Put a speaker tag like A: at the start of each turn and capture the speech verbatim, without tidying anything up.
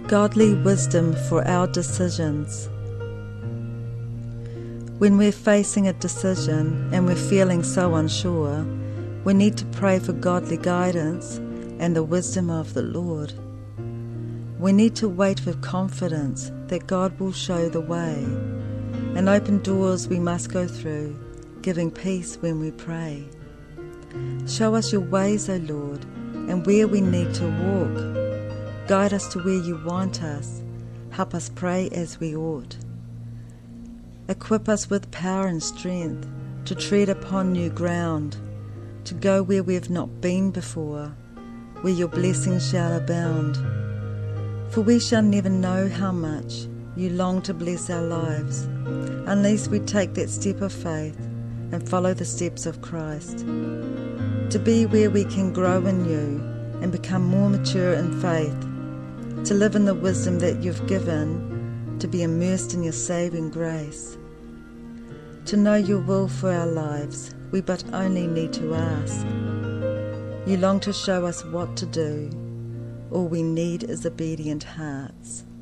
A: Godly wisdom for our decisions. When we're facing a decision and we're feeling so unsure, we need to pray for godly guidance and the wisdom of the Lord. We need to wait with confidence that God will show the way and open doors we must go through, giving peace when we pray. Show us your ways, O Lord, and where we need to walk. Guide us to where you want us. Help us pray as we ought. Equip us with power and strength to tread upon new ground, to go where we have not been before, where your blessings shall abound. For we shall never know how much you long to bless our lives, unless we take that step of faith and follow the steps of Christ, to be where we can grow in you and become more mature in faith, to live in the wisdom that you've given, to be immersed in your saving grace. To know your will for our lives, we but only need to ask. You long to show us what to do. All we need is obedient hearts.